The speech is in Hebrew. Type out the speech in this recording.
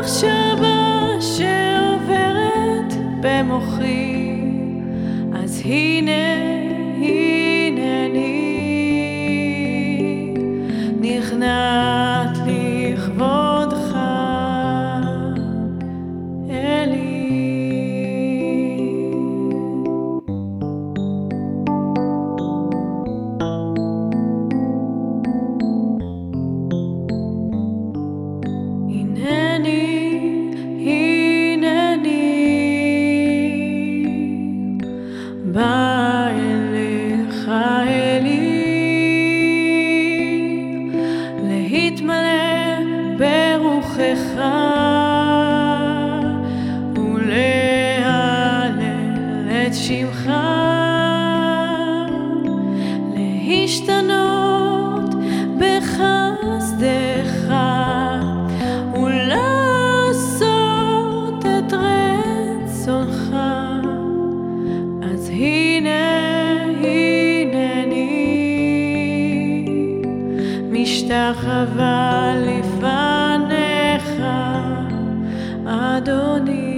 מחשבה שעוברת במוחי, אז הנה הנני נכנעת לכבודך אלי. בא אליך אלי, להתמלא ברוחך ולהלל את שמך, להשתנות בחסדך ולעשות את רצונך. אז הנה הנני משתחווה לפניך אדוני.